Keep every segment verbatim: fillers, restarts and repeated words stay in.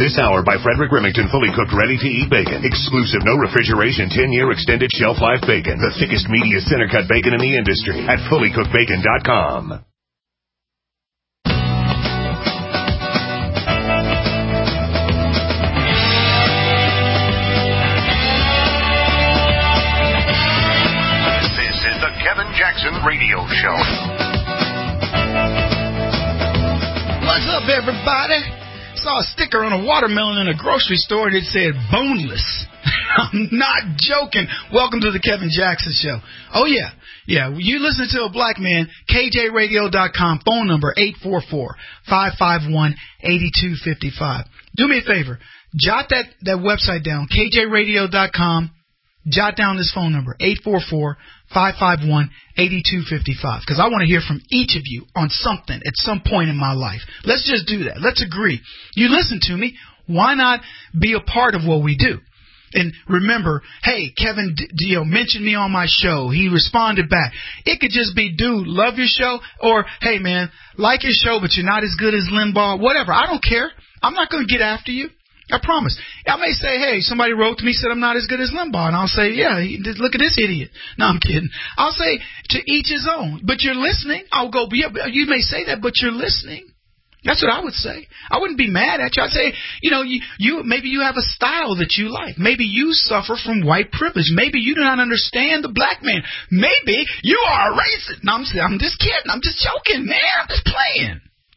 This hour by Frederick Remington, fully cooked, ready-to-eat bacon. Exclusive, no refrigeration, ten-year extended shelf life bacon. The thickest, meatiest, center-cut bacon in the industry at fully cooked bacon dot com. This is the Kevin Jackson Radio Show. What's up, everybody? Saw a sticker on a watermelon in a grocery store and it said boneless. I'm not joking. Welcome to the Kevin Jackson Show. Oh, yeah. Yeah, you listen to a black man, K J radio dot com, phone number eight four four, five five one, eight two five five. Do me a favor. Jot that, that website down, K J radio dot com. Jot down this phone number, eight four four, five five one, eight two five five, because I want to hear from each of you on something at some point in my life. Let's just do that. Let's agree. You listen to me. Why not be a part of what we do? And remember, hey, Kevin, you know, mentioned me on my show. He responded back. It could just be, dude, love your show, or, hey, man, like your show, but you're not as good as Limbaugh, whatever. I don't care. I'm not going to get after you. I promise. I may say, hey, somebody wrote to me, said I'm not as good as Limbaugh. And I'll say, yeah, look at this idiot. No, I'm kidding. I'll say, to each his own. But you're listening. I'll go, yeah, you may say that, but you're listening. That's what I would say. I wouldn't be mad at you. I'd say, you know, you, you maybe you have a style that you like. Maybe you suffer from white privilege. Maybe you do not understand the black man. Maybe you are a racist. No, I'm, I'm just kidding. I'm just joking, man. I'm just playing.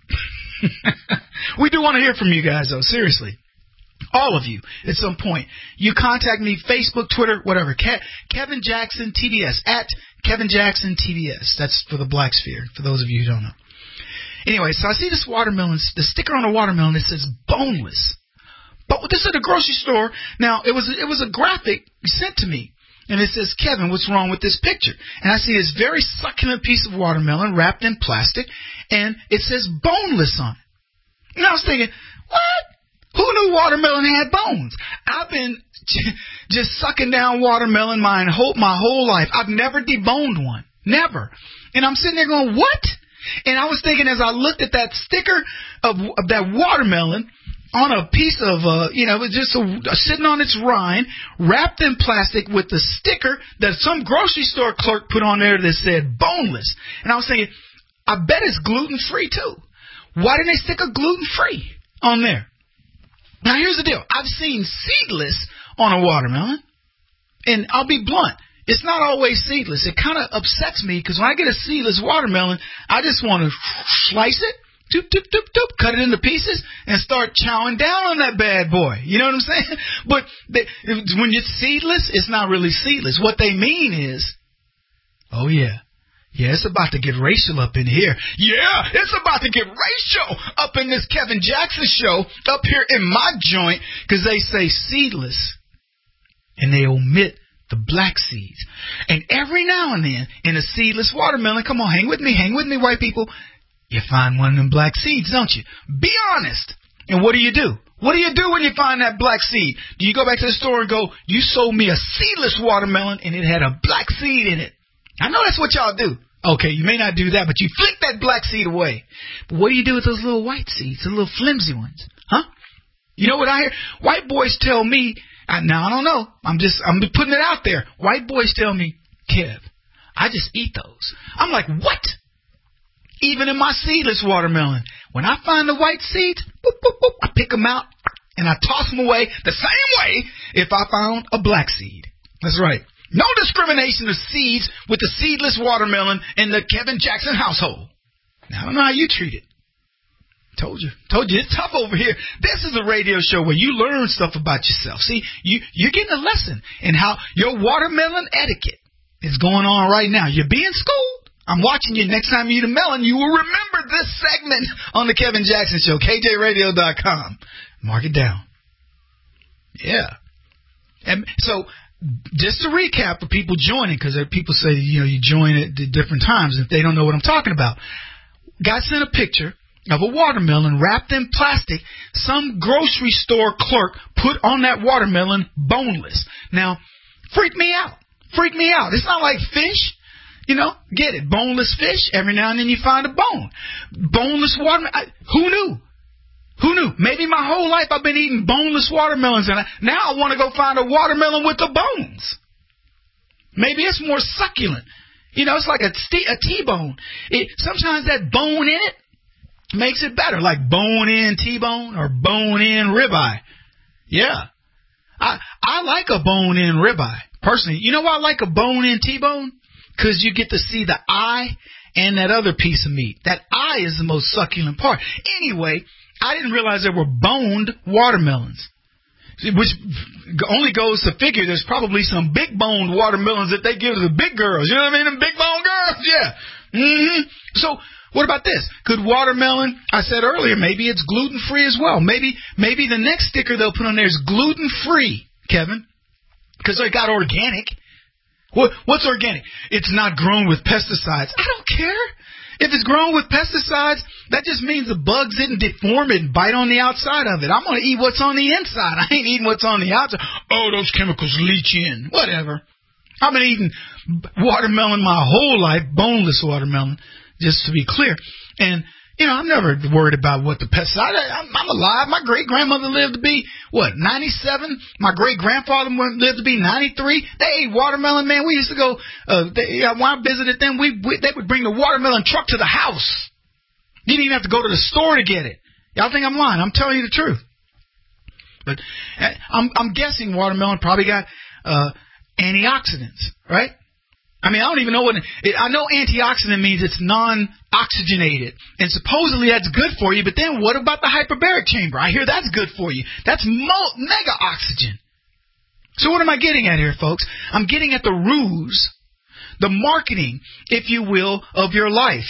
We do want to hear from you guys, though. Seriously. All of you, at some point. You contact me, Facebook, Twitter, whatever. Ke- Kevin Jackson T V S, at Kevin Jackson T V S. That's for the Black Sphere, for those of you who don't know. Anyway, so I see this watermelon, the sticker on a watermelon that says boneless. But this is at a grocery store. Now, it was it was a graphic sent to me. And it says, Kevin, what's wrong with this picture? And I see this very succulent piece of watermelon wrapped in plastic. And it says boneless on it. And I was thinking, what? Who knew watermelon had bones? I've been just sucking down watermelon my whole, my whole life. I've never deboned one. Never. And I'm sitting there going, what? And I was thinking as I looked at that sticker of, of that watermelon on a piece of, uh, you know, it was just a, a, sitting on its rind, wrapped in plastic with the sticker that some grocery store clerk put on there that said boneless. And I was thinking, I bet it's gluten-free too. Why didn't they stick a gluten-free on there? Now, here's the deal. I've seen seedless on a watermelon, and I'll be blunt. It's not always seedless. It kind of upsets me because when I get a seedless watermelon, I just want to slice it, doop, doop, doop, doop, cut it into pieces, and start chowing down on that bad boy. You know what I'm saying? But they, when it's seedless, it's not really seedless. What they mean is, oh, yeah. Yeah, it's about to get racial up in here. Yeah, it's about to get racial up in this Kevin Jackson show up here in my joint because they say seedless and they omit the black seeds. And every now and then in a seedless watermelon, come on, hang with me, hang with me, white people, you find one of them black seeds, don't you? Be honest. And what do you do? What do you do when you find that black seed? Do you go back to the store and go, you sold me a seedless watermelon and it had a black seed in it? I know that's what y'all do. Okay, you may not do that, but you flick that black seed away. But what do you do with those little white seeds, the little flimsy ones? Huh? You know what I hear? White boys tell me, now I don't know, I'm just, I'm putting it out there. White boys tell me, Kev, I just eat those. I'm like, what? Even in my seedless watermelon, when I find the white seeds, boop, boop, boop, I pick them out and I toss them away the same way if I found a black seed. That's right. No discrimination of seeds with the seedless watermelon in the Kevin Jackson household. Now, I don't know how you treat it. Told you. Told you. It's tough over here. This is a radio show where you learn stuff about yourself. See, you, you're getting a lesson in how your watermelon etiquette is going on right now. You're being schooled. I'm watching you. Next time you eat a melon, you will remember this segment on the Kevin Jackson Show, K J radio dot com. Mark it down. Yeah. And so, just to recap for people joining, because people say, you know, you join at different times if they don't know what I'm talking about. Got sent a picture of a watermelon wrapped in plastic. Some grocery store clerk put on that watermelon boneless. Now, freak me out. Freak me out. It's not like fish. You know, get it. Boneless fish. Every now and then you find a bone. Boneless watermelon. I, who knew? Who knew? Maybe my whole life I've been eating boneless watermelons, and I, now I want to go find a watermelon with the bones. Maybe it's more succulent. You know, it's like a, st- a T-bone. It, sometimes that bone in it makes it better, like bone-in T-bone or bone-in ribeye. Yeah. I I like a bone-in ribeye, personally. You know why I like a bone-in T-bone? Because you get to see the eye and that other piece of meat. That eye is the most succulent part. Anyway, I didn't realize there were boned watermelons, which only goes to figure there's probably some big boned watermelons that they give to the big girls. You know what I mean? Them big bone girls? Yeah. Mm-hmm. So what about this? Could watermelon, I said earlier, maybe it's gluten-free as well. Maybe maybe the next sticker they'll put on there is gluten-free, Kevin, because they got organic. What, what's organic? It's not grown with pesticides. I don't care. If it's grown with pesticides, that just means the bugs didn't deform it and bite on the outside of it. I'm going to eat what's on the inside. I ain't eating what's on the outside. Oh, those chemicals leach in. Whatever. I've been eating watermelon my whole life, boneless watermelon, just to be clear. And, you know, I'm never worried about what the pesticide. I'm, I'm alive. My great-grandmother lived to be, what, ninety-seven? My great-grandfather lived to be ninety-three. They ate watermelon, man. We used to go, uh, they, when I visited them, we, we they would bring the watermelon truck to the house. You didn't even have to go to the store to get it. Y'all think I'm lying. I'm telling you the truth. But I'm, I'm guessing watermelon probably got uh, antioxidants, right? I mean, I don't even know what it, I know antioxidant means it's non-oxygenated, and supposedly that's good for you, but then what about the hyperbaric chamber? I hear that's good for you. That's mo- mega oxygen. So what am I getting at here, folks? I'm getting at the ruse, the marketing, if you will, of your life.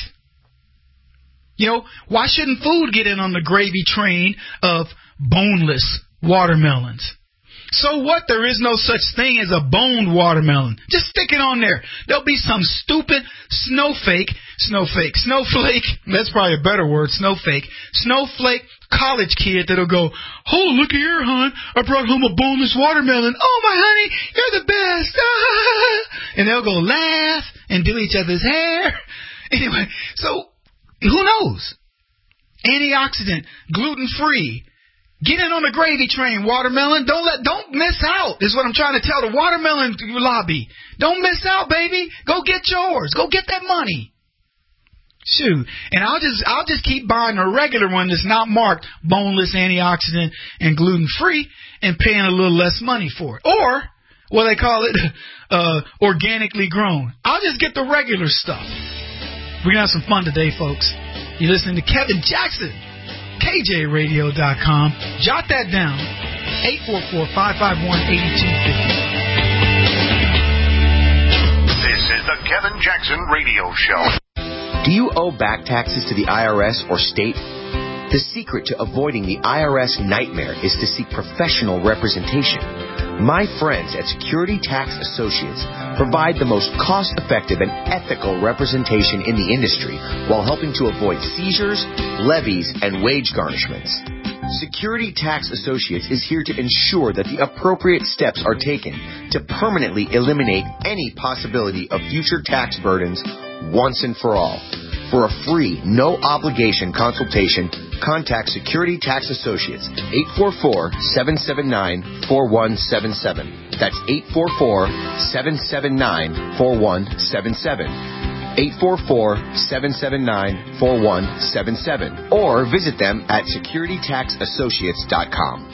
You know, why shouldn't food get in on the gravy train of boneless watermelons? So what? There is no such thing as a boned watermelon. Just stick it on there. There'll be some stupid snowflake, snowflake, snowflake, that's probably a better word, snowflake, snowflake college kid that'll go, oh, look here, hon, I brought home a boneless watermelon. Oh, my honey, you're the best. And they'll go laugh and do each other's hair. Anyway, so who knows? Antioxidant, gluten-free. Get in on the gravy train, watermelon. Don't let, don't miss out, is what I'm trying to tell the watermelon lobby. Don't miss out, baby. Go get yours. Go get that money. Shoot. And I'll just, I'll just keep buying a regular one that's not marked boneless, antioxidant, and gluten-free and paying a little less money for it. Or, what they call it, uh, organically grown. I'll just get the regular stuff. We're going to have some fun today, folks. You're listening to Kevin Jackson. K J radio dot com. Jot that down. eight four four, five five one, eight two five zero. This is the Kevin Jackson Radio Show. Do you owe back taxes to the I R S or state? The secret to avoiding the I R S nightmare is to seek professional representation. My friends at Security Tax Associates provide the most cost-effective and ethical representation in the industry while helping to avoid seizures, levies, and wage garnishments. Security Tax Associates is here to ensure that the appropriate steps are taken to permanently eliminate any possibility of future tax burdens once and for all. For a free, no-obligation consultation, contact Security Tax Associates, eight four four, seven seven nine, four one seven seven. That's eight four four, seven seven nine, four one seven seven. eight four four, seven seven nine, four one seven seven. Or visit them at security tax associates dot com.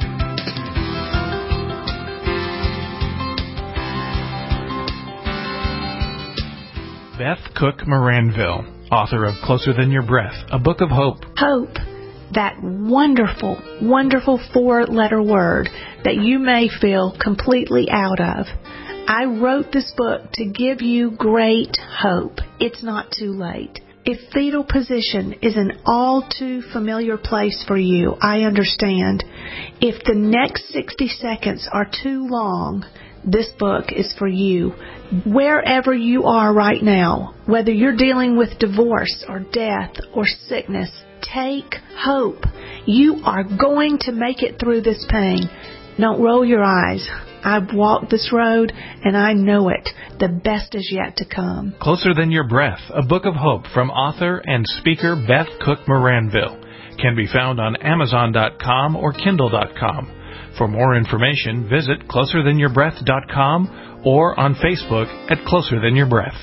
Beth Cook Moranville, author of Closer Than Your Breath, a book of hope. Hope, that wonderful, wonderful four-letter word that you may feel completely out of. I wrote this book to give you great hope. It's not too late. If fetal position is an all too familiar place for you, I understand. If the next sixty seconds are too long, this book is for you. Wherever you are right now, whether you're dealing with divorce or death or sickness, take hope. You are going to make it through this pain. Don't roll your eyes. I've walked this road, and I know it. The best is yet to come. Closer Than Your Breath, a book of hope from author and speaker Beth Cook Moranville. can be found on Amazon dot com or Kindle dot com. For more information, visit closer than your breath dot com or on Facebook at Closer Than Your Breath.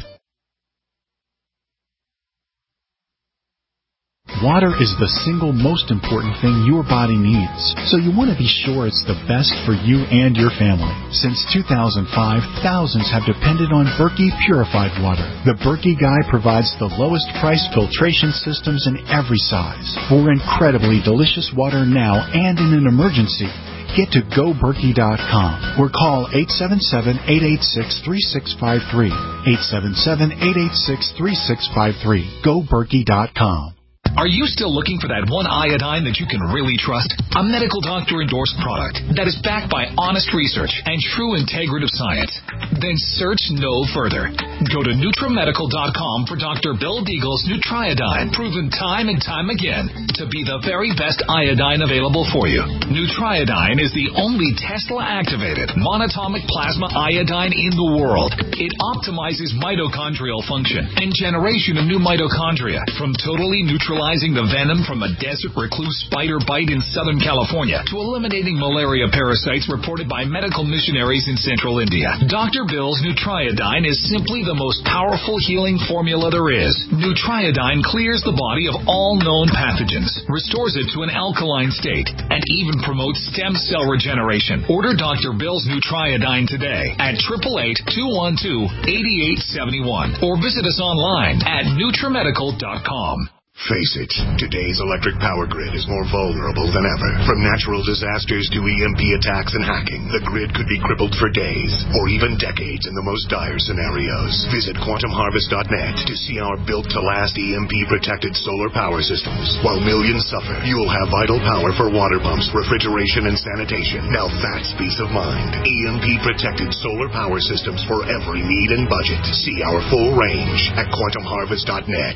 Water is the single most important thing your body needs, so you want to be sure it's the best for you and your family. Since two thousand five, thousands have depended on Berkey purified water. The Berkey Guy provides the lowest price filtration systems in every size. For incredibly delicious water now and in an emergency, get to go berkey dot com or call eight seven seven, eight eight six, three six five three. eight seven seven, eight eight six, three six five three. go berkey dot com. Are you still looking for that one iodine that you can really trust? A medical doctor-endorsed product that is backed by honest research and true integrative science? Then search no further. Go to Nutramedical dot com for Doctor Bill Deagle's Nutriodine, proven time and time again to be the very best iodine available for you. Nutriodine is the only Tesla-activated monatomic plasma iodine in the world. It optimizes mitochondrial function and generation of new mitochondria from totally neutralizing the venom from a desert recluse spider bite in Southern California to eliminating malaria parasites reported by medical missionaries in central India. Doctor Bill's Nutriodine is simply the most powerful healing formula there is. Nutriodine clears the body of all known pathogens, restores it to an alkaline state, and even promotes stem cell regeneration. Order Doctor Bill's Nutriodine today at eight eight eight, two one two, eight eight seven one or visit us online at Nutramedical dot com. Face it, today's electric power grid is more vulnerable than ever. From natural disasters to E M P attacks and hacking, the grid could be crippled for days or even decades in the most dire scenarios. Visit quantum harvest dot net to see our built-to-last E M P-protected solar power systems. While millions suffer, you'll have vital power for water pumps, refrigeration, and sanitation. Now that's peace of mind. E M P-protected solar power systems for every need and budget. See our full range at quantum harvest dot net.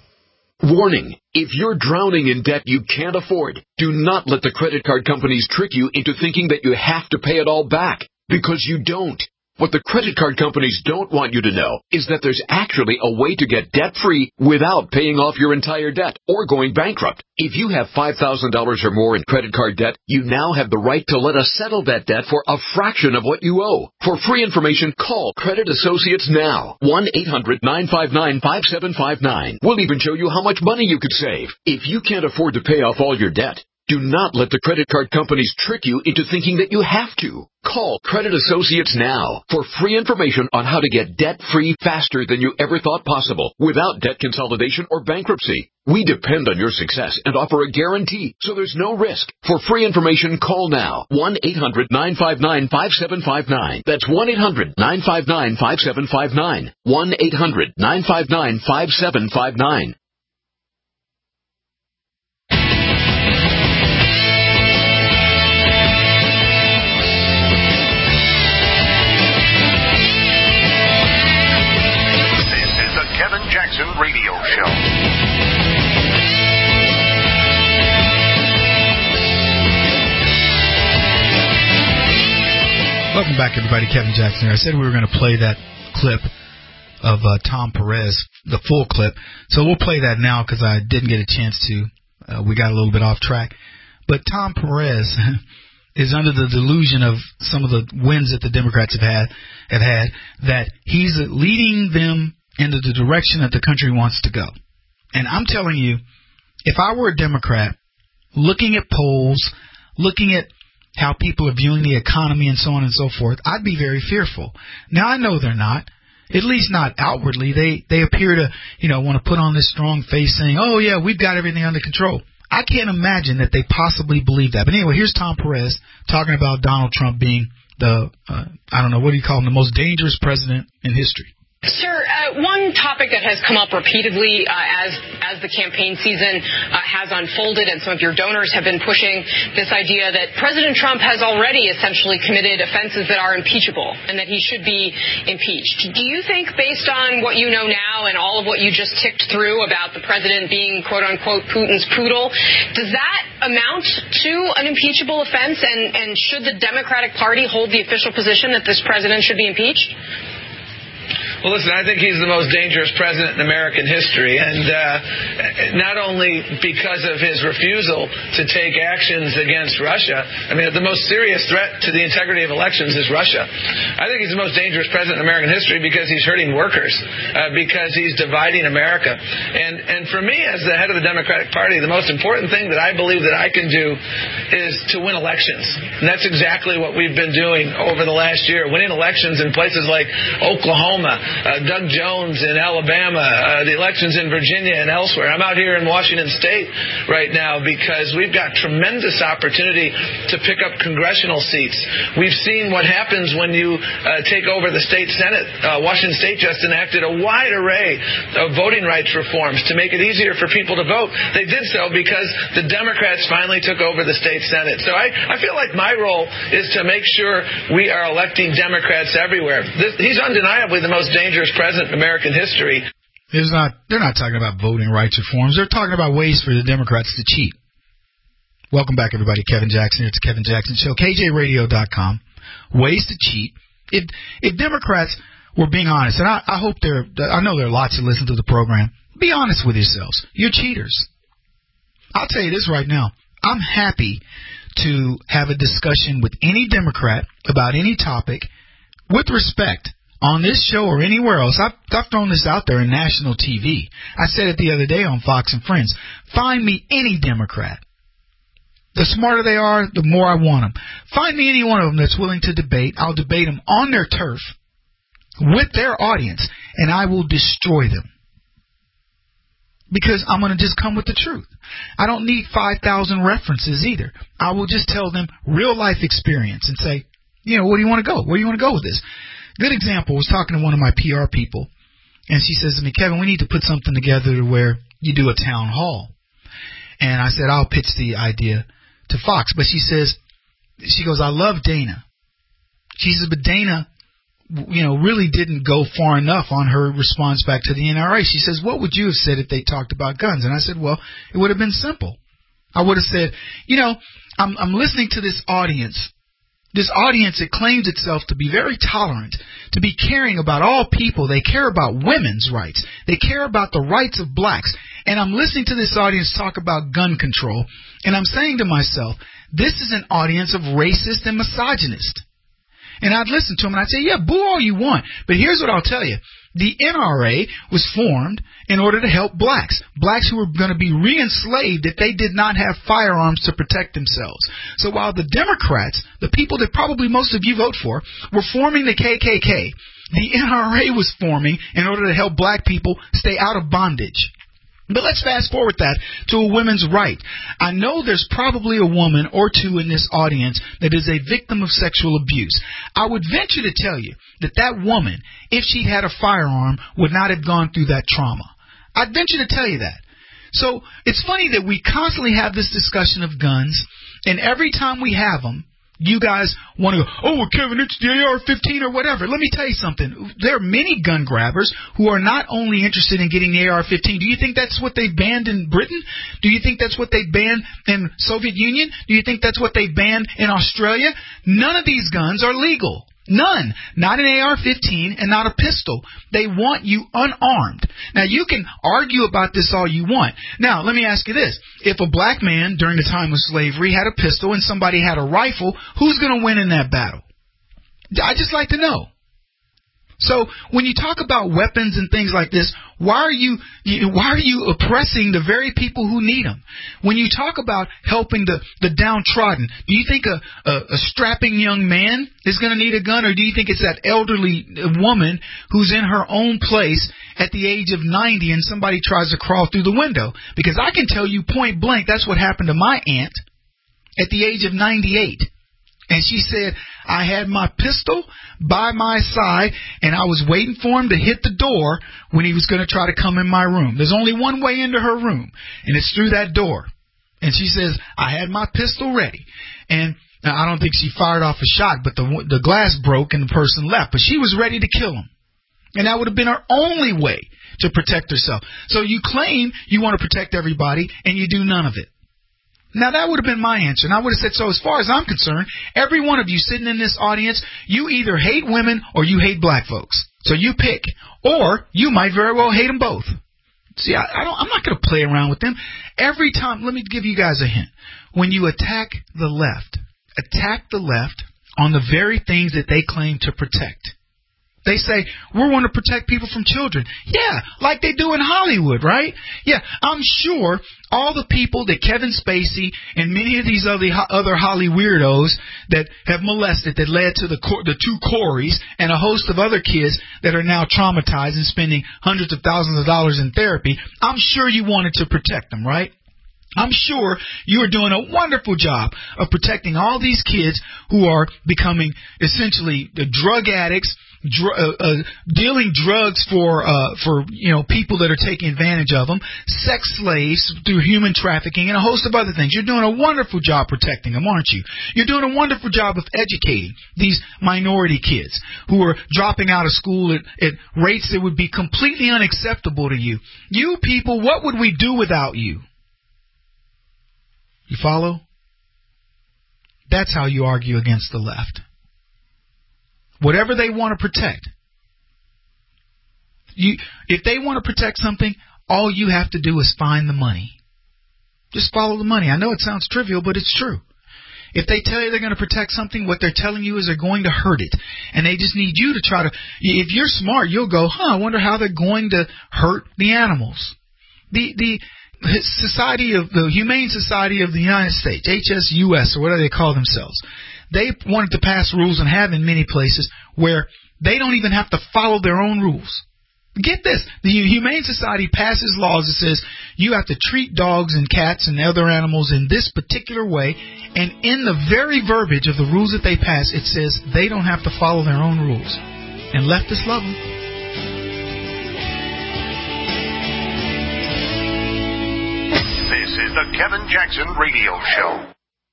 Warning, if you're drowning in debt you can't afford, do not let the credit card companies trick you into thinking that you have to pay it all back, because you don't. What the credit card companies don't want you to know is that there's actually a way to get debt-free without paying off your entire debt or going bankrupt. If you have five thousand dollars or more in credit card debt, you now have the right to let us settle that debt for a fraction of what you owe. For free information, call Credit Associates now. one eight hundred, nine five nine, five seven five nine. We'll even show you how much money you could save. If you can't afford to pay off all your debt, do not let the credit card companies trick you into thinking that you have to. Call Credit Associates now for free information on how to get debt-free faster than you ever thought possible without debt consolidation or bankruptcy. We depend on your success and offer a guarantee, so there's no risk. For free information, call now. one eight hundred, nine five nine, five seven five nine. That's one eight hundred, nine five nine, five seven five nine. one eight hundred, nine five nine, five seven five nine. Kevin Jackson Radio Show. Welcome back, everybody. Kevin Jackson here. I said we were going to play that clip of uh, Tom Perez, the full clip. So we'll play that now because I didn't get a chance to. Uh, we got a little bit off track. But Tom Perez is under the delusion of some of the wins that the Democrats have had, have had that he's leading them into the direction that the country wants to go. And I'm telling you, if I were a Democrat, looking at polls, looking at how people are viewing the economy and so on and so forth, I'd be very fearful. Now, I know they're not, at least not outwardly. They they appear to, you know, want to put on this strong face saying, oh, yeah, we've got everything under control. I can't imagine that they possibly believe that. But anyway, here's Tom Perez talking about Donald Trump being the, uh, I don't know, what do you call him, the most dangerous president in history. Sir, uh, one topic that has come up repeatedly uh, as as the campaign season uh, has unfolded, and some of your donors have been pushing this idea that President Trump has already essentially committed offenses that are impeachable and that he should be impeached. Do you think, based on what you know now and all of what you just ticked through about the president being, quote-unquote, Putin's poodle, does that amount to an impeachable offense, and, and should the Democratic Party hold the official position that this president should be impeached? Well, listen, I think he's the most dangerous president in American history, and uh, not only because of his refusal to take actions against Russia. I mean, the most serious threat to the integrity of elections is Russia. I think he's the most dangerous president in American history because he's hurting workers, uh, because he's dividing America. And and for me, as the head of the Democratic Party, the most important thing that I believe that I can do is to win elections. And that's exactly what we've been doing over the last year, winning elections in places like Oklahoma, uh, Doug Jones in Alabama, uh, the elections in Virginia and elsewhere. I'm out here in Washington State right now because we've got tremendous opportunity to pick up congressional seats. We've seen what happens when you uh, take over the state Senate. Uh, Washington State just enacted a wide array of voting rights reforms to make it easier for people to vote. They did so because the Democrats finally took over the state Senate. So I, I feel like my role is to make sure we are electing Democrats everywhere. This, he's undeniably the most dangerous president in American history. There's not, they're not talking about voting rights reforms. They're talking about ways for the Democrats to cheat. Welcome back, everybody. Kevin Jackson here. It's the Kevin Jackson Show. K J radio dot com. Ways to cheat. If if Democrats were being honest, and I, I hope there, I know there are lots that listen to the program. Be honest with yourselves. You're cheaters. I'll tell you this right now. I'm happy to have a discussion with any Democrat about any topic with respect on this show or anywhere else. I've, I've thrown this out there in national T V. I said it the other day on Fox and Friends. Find me any Democrat. The smarter they are, the more I want them. Find me any one of them that's willing to debate. I'll debate them on their turf with their audience, and I will destroy them. Because I'm going to just come with the truth. I don't need five thousand references either. I will just tell them real life experience and say, you know, where do you want to go? Where do you want to go with this? Good example, I was talking to one of my P R people, and she says to me, Kevin, we need to put something together to where you do a town hall. And I said, I'll pitch the idea to Fox. But she says, she goes, I love Dana. She says, but Dana, you know, really didn't go far enough on her response back to the N R A. She says, what would you have said if they talked about guns? And I said, well, it would have been simple. I would have said, you know, I'm, I'm listening to this audience. This audience, it claims itself to be very tolerant, to be caring about all people. They care about women's rights. They care about the rights of blacks. And I'm listening to this audience talk about gun control, and I'm saying to myself, this is an audience of racist and misogynist. And I'd listen to them, and I'd say, yeah, boo all you want. But here's what I'll tell you. The N R A was formed in order to help blacks, blacks who were going to be re-enslaved if they did not have firearms to protect themselves. So while the Democrats, the people that probably most of you vote for, were forming the K K K, the N R A was forming in order to help black people stay out of bondage. But let's fast forward that to a women's right. I know there's probably a woman or two in this audience that is a victim of sexual abuse. I would venture to tell you that that woman, if she had a firearm, would not have gone through that trauma. I'd venture to tell you that. So it's funny that we constantly have this discussion of guns, and every time we have them, you guys want to go, oh, well, Kevin, it's the A R fifteen or whatever. Let me tell you something. There are many gun grabbers who are not only interested in getting the A R fifteen. Do you think that's what they banned in Britain? Do you think that's what they banned in Soviet Union? Do you think that's what they banned in Australia? None of these guns are legal. None. Not an A R fifteen and not a pistol. They want you unarmed. Now, you can argue about this all you want. Now, let me ask you this. If a black man during the time of slavery had a pistol and somebody had a rifle, who's going to win in that battle? I'd just like to know. So when you talk about weapons and things like this, why are you why are you oppressing the very people who need them? When you talk about helping the, the downtrodden, do you think a, a, a strapping young man is going to need a gun, or do you think it's that elderly woman who's in her own place at the age of ninety and somebody tries to crawl through the window? Because I can tell you point blank that's what happened to my aunt at the age of ninety-eight. And she said, I had my pistol by my side, and I was waiting for him to hit the door when he was going to try to come in my room. There's only one way into her room, and it's through that door. And she says, I had my pistol ready. And now, I don't think she fired off a shot, but the the glass broke and the person left. But she was ready to kill him. And that would have been her only way to protect herself. So you claim you want to protect everybody, and you do none of it. Now, that would have been my answer. And I would have said, so as far as I'm concerned, every one of you sitting in this audience, you either hate women or you hate black folks. So you pick. Or you might very well hate them both. See, I, I don't, I'm not going to play around with them. Every time, let me give you guys a hint. When you attack the left, attack the left on the very things that they claim to protect. They say, we want to protect people from children. Yeah, like they do in Hollywood, right? Yeah, I'm sure all the people that Kevin Spacey and many of these other other Holly weirdos that have molested that led to the the two Coreys and a host of other kids that are now traumatized and spending hundreds of thousands of dollars in therapy, I'm sure you wanted to protect them, right? I'm sure you are doing a wonderful job of protecting all these kids who are becoming essentially the drug addicts, dr- uh, uh, dealing drugs for uh, for you know people that are taking advantage of them, sex slaves through human trafficking, and a host of other things. You're doing a wonderful job protecting them, aren't you? You're doing a wonderful job of educating these minority kids who are dropping out of school at, at rates that would be completely unacceptable to you. You people, what would we do without you? You follow? That's how you argue against the left. Whatever they want to protect. You, if they want to protect something, all you have to do is find the money. Just follow the money. I know it sounds trivial, but it's true. If they tell you they're going to protect something, what they're telling you is they're going to hurt it. And they just need you to try to... If you're smart, you'll go, huh, I wonder how they're going to hurt the animals. The... the Society of the Humane Society of the United States, H S U S, or whatever they call themselves, they wanted to pass rules and have in many places where they don't even have to follow their own rules. Get this, the Humane Society passes laws that says you have to treat dogs and cats and other animals in this particular way, and in the very verbiage of the rules that they pass, it says they don't have to follow their own rules. And leftists love them. This is the Kevin Jackson Radio Show.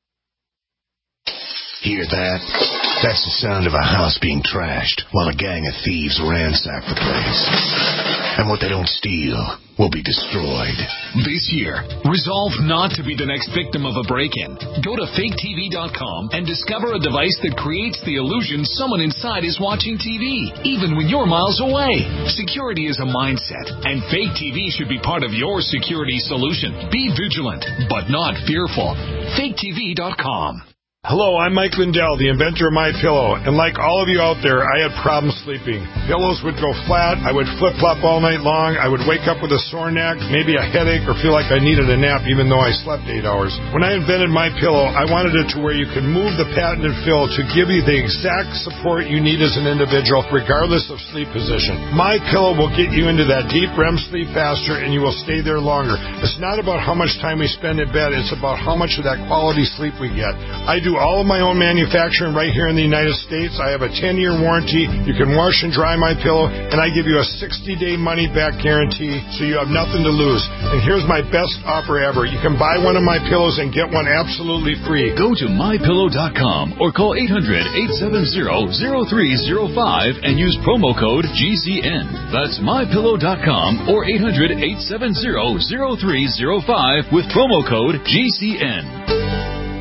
Hear that? That's the sound of a house being trashed while a gang of thieves ransack the place. And what they don't steal will be destroyed. This year, resolve not to be the next victim of a break-in. Go to fake T V dot com and discover a device that creates the illusion someone inside is watching T V, even when you're miles away. Security is a mindset, and Fake T V should be part of your security solution. Be vigilant, but not fearful. fake T V dot com. Hello, I'm Mike Lindell, the inventor of MyPillow, and like all of you out there, I had problems sleeping. Pillows would go flat, I would flip-flop all night long, I would wake up with a sore neck, maybe a headache, or feel like I needed a nap even though I slept eight hours. When I invented MyPillow, I wanted it to where you could move the patented fill to give you the exact support you need as an individual, regardless of sleep position. MyPillow will get you into that deep R E M sleep faster, and you will stay there longer. It's not about how much time we spend in bed, it's about how much of that quality sleep we get. I do all of my own manufacturing right here in the United States. I have a ten-year warranty. You can wash and dry my pillow, and I give you a sixty-day money-back guarantee, so you have nothing to lose. And here's my best offer ever. You can buy one of my pillows and get one absolutely free. Go to my pillow dot com or call eight hundred, eight seven zero, zero three zero five and use promo code G C N. That's my pillow dot com or eight hundred, eight seven zero, zero three zero five with promo code G C N.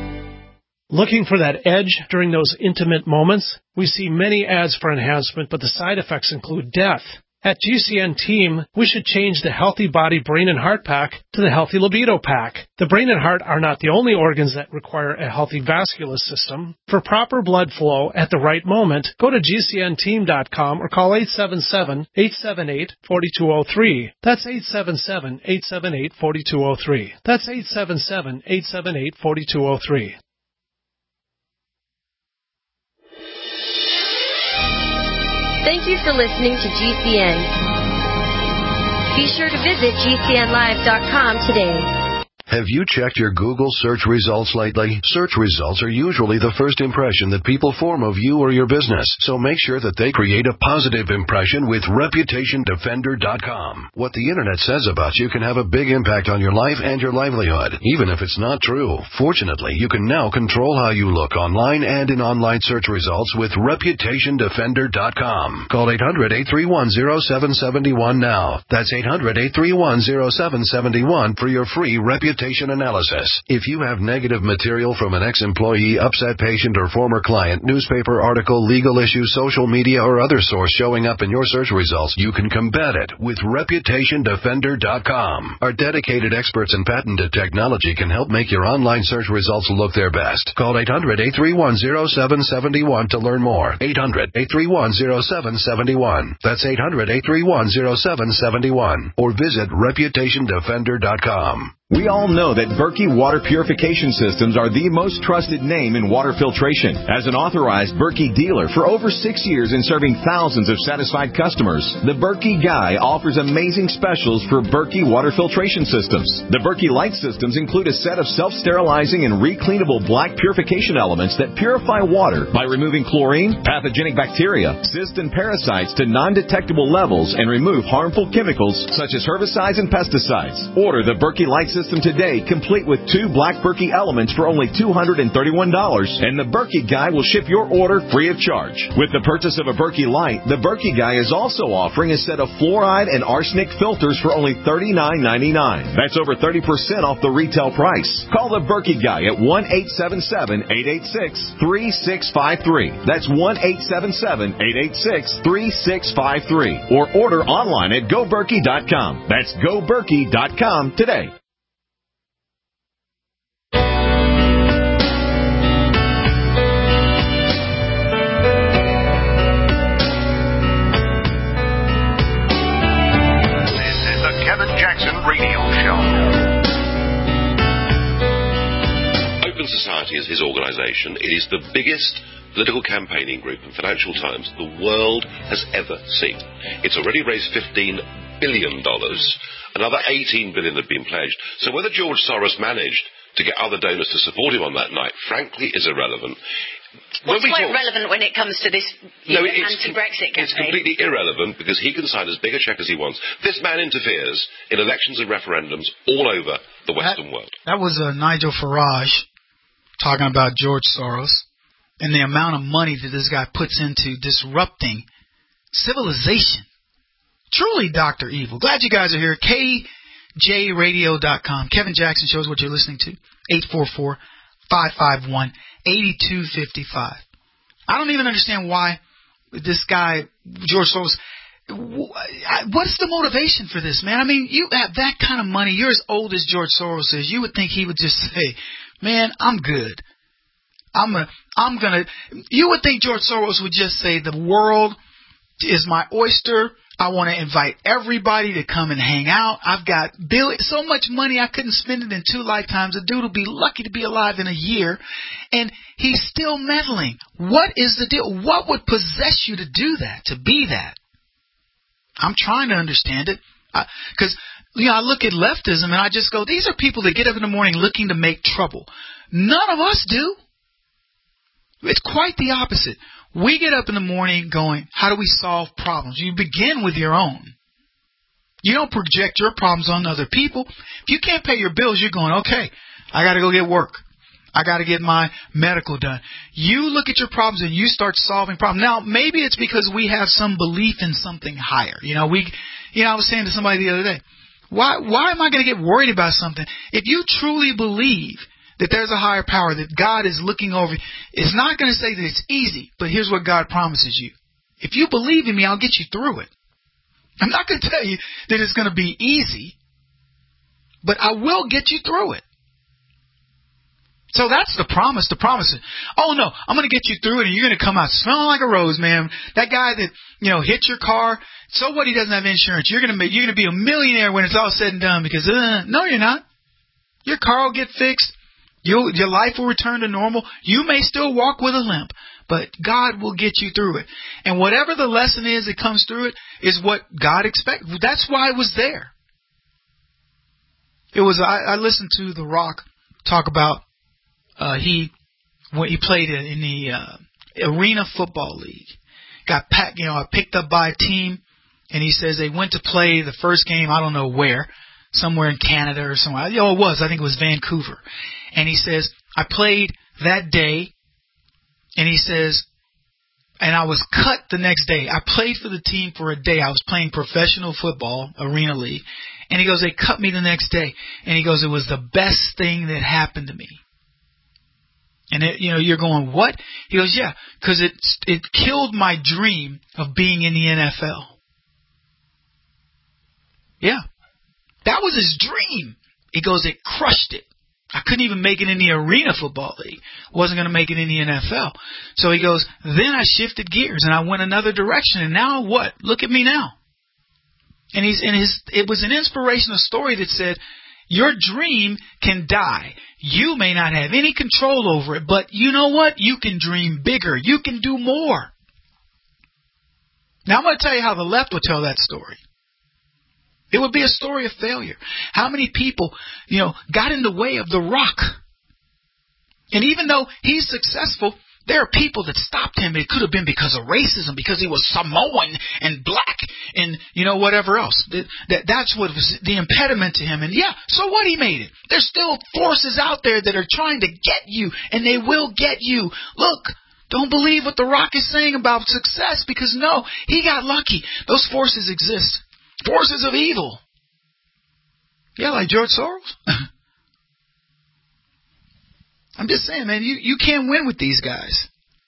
Looking for that edge during those intimate moments? We see many ads for enhancement, but the side effects include death. At G C N Team, we should change the Healthy Body, Brain, and Heart Pack to the Healthy Libido Pack. The brain and heart are not the only organs that require a healthy vascular system. For proper blood flow at the right moment, go to G C N team dot com or call eight seven seven, eight seven eight, four two zero three. That's eight seven seven, eight seven eight, four two zero three. That's eight seven seven, eight seven eight, four two zero three. Thank you for listening to G C N. Be sure to visit G C N live dot com today. Have you checked your Google search results lately? Search results are usually the first impression that people form of you or your business, so make sure that they create a positive impression with reputation defender dot com. What the Internet says about you can have a big impact on your life and your livelihood, even if it's not true. Fortunately, you can now control how you look online and in online search results with reputation defender dot com. Call eight hundred, eight three one, zero seven seven one now. That's eight hundred, eight three one, zero seven seven one for your free reputation reputation analysis. If you have negative material from an ex-employee, upset patient, or former client, newspaper article, legal issue, social media, or other source showing up in your search results, you can combat it with reputation defender dot com. Our dedicated experts in patented technology can help make your online search results look their best. Call eight hundred, eight three one, zero seven seven one to learn more. eight hundred, eight three one, zero seven seven one. That's eight hundred, eight three one, zero seven seven one. Or visit reputation defender dot com. We all know that Berkey Water Purification Systems are the most trusted name in water filtration. As an authorized Berkey dealer for over six years and serving thousands of satisfied customers, the Berkey Guy offers amazing specials for Berkey Water Filtration Systems. The Berkey Light Systems include a set of self-sterilizing and recleanable black purification elements that purify water by removing chlorine, pathogenic bacteria, cysts, and parasites to non-detectable levels and remove harmful chemicals such as herbicides and pesticides. Order the Berkey Light System today, complete with two black Berkey elements for only two hundred thirty-one dollars, and the Berkey Guy will ship your order free of charge. With the purchase of a Berkey Light, the Berkey Guy is also offering a set of fluoride and arsenic filters for only thirty-nine ninety-nine. That's over thirty percent off the retail price. Call the Berkey Guy at one eight seven seven, eight eight six, three six five three. That's one eight seven seven, eight eight six, three six five three. Or order online at go berkey dot com. That's go berkey dot com today. Radio Show. Open Society is his organization. It is the biggest political campaigning group in Financial Times the world has ever seen. It's already raised fifteen billion dollars. Another eighteen billion dollars had been pledged. So whether George Soros managed to get other donors to support him on that night, frankly, is irrelevant. Well, it's quite talk, relevant when it comes to this you no, know, it's, anti-Brexit campaign. It's completely irrelevant because he can sign as big a cheque as he wants. This man interferes in elections and referendums all over the Western that, world. That was uh, Nigel Farage talking about George Soros and the amount of money that this guy puts into disrupting civilization. Truly Doctor Evil. Glad you guys are here. K J radio dot com. Kevin Jackson shows what you're listening to. eight four four, five five one, eight two five five. I don't even understand why this guy, George Soros, what's the motivation for this, man? I mean, you have that kind of money. You're as old as George Soros is. You would think he would just say, man, I'm good. I'm a, I'm going to, you would think George Soros would just say, the world is my oyster. I want to invite everybody to come and hang out. I've got billion, so much money I couldn't spend it in two lifetimes. A dude will be lucky to be alive in a year. And he's still meddling. What is the deal? What would possess you to do that, to be that? I'm trying to understand it. Because, you know, I look at leftism and I just go, these are people that get up in the morning looking to make trouble. None of us do. It's quite the opposite. We get up in the morning going, how do we solve problems? You begin with your own. You don't project your problems on other people. If you can't pay your bills, you're going, okay, I got to go get work. I got to get my medical done. You look at your problems and you start solving problems. Now, maybe it's because we have some belief in something higher. You know, we, you know, I was saying to somebody the other day, why, why am I going to get worried about something? If you truly believe that there's a higher power, that God is looking over, it's not going to say that it's easy, but here's what God promises you. If you believe in me, I'll get you through it. I'm not going to tell you that it's going to be easy, but I will get you through it. So that's the promise. The promise is, oh no, I'm going to get you through it and you're going to come out smelling like a rose, man. That guy that, you know, hit your car, so what, he doesn't have insurance. You're going to be, you're going to be a millionaire when it's all said and done because, uh, no, you're not. Your car will get fixed. You'll, your life will return to normal. You may still walk with a limp, but God will get you through it. And whatever the lesson is that comes through it is what God expects. That's why it was there. It was. I, I listened to The Rock talk about uh, he when he played in the uh, Arena Football League. Got packed, you know, picked up by a team, and he says they went to play the first game. I don't know where. Somewhere in Canada or somewhere. Oh, it was. I think it was Vancouver. And he says, I played that day, and he says, and I was cut the next day. I played for the team for a day. I was playing professional football, Arena League, And he goes, they cut me the next day. And he goes, it was the best thing that happened to me. And, it, you know, you're going, what? He goes, yeah, because it, it killed my dream of being in the N F L. Yeah. That was his dream. He goes, it crushed it. I couldn't even make it in the Arena Football League. Wasn't going to make it in the N F L. So he goes, then I shifted gears and I went another direction. And now what? Look at me now. And he's in his. It was an inspirational story that said, your dream can die. You may not have any control over it, but you know what? You can dream bigger. You can do more. Now I'm going to tell you how the left would tell that story. It would be a story of failure. How many people, you know, got in the way of The Rock? And even though he's successful, there are people that stopped him. It could have been because of racism, because he was Samoan and black and, you know, whatever else. That, that That's what was the impediment to him. And yeah, so what? He made it. There's still forces out there that are trying to get you, and they will get you. Look, don't believe what The Rock is saying about success, because no, he got lucky. Those forces exist. Forces of evil. Yeah, like George Soros. I'm just saying, man, you, you can't win with these guys.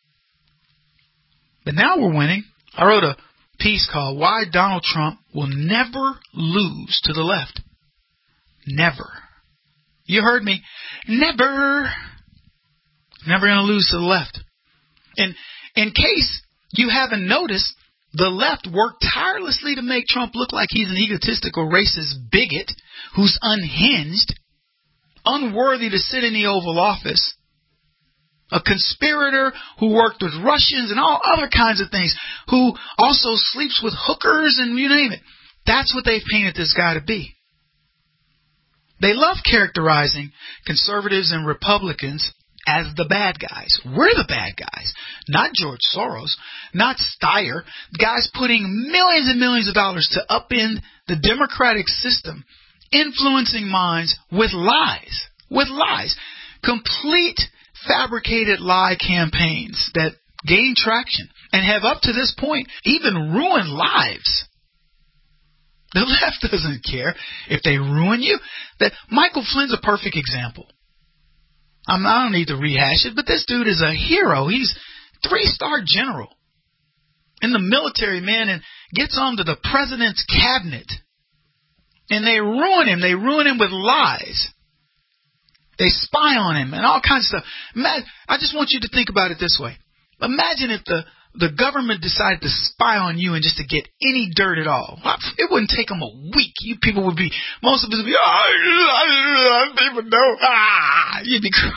But now we're winning. I wrote a piece called Why Donald Trump Will Never Lose to the Left. Never. You heard me. Never. Never going to lose to the left. And in case you haven't noticed, the left worked tirelessly to make Trump look like he's an egotistical, racist bigot who's unhinged, unworthy to sit in the Oval Office, a conspirator who worked with Russians and all other kinds of things, who also sleeps with hookers and you name it. That's what they've painted this guy to be. They love characterizing conservatives and Republicans as the bad guys. We're the bad guys. Not George Soros, not Steyer, guys putting millions and millions of dollars to upend the democratic system, influencing minds with lies, with lies, complete fabricated lie campaigns that gain traction and have up to this point even ruined lives. The left doesn't care if they ruin you. That Michael Flynn's a perfect example. I'm, I don't need to rehash it, but this dude is a hero. He's three-star general in the military, man, and gets onto the president's cabinet. And they ruin him. They ruin him with lies. They spy on him and all kinds of stuff. I just want you to think about it this way. Imagine if the, the government decided to spy on you and just to get any dirt at all. It wouldn't take them a week. You people would be, most of us would be, oh, people know. Ah, you'd be crying.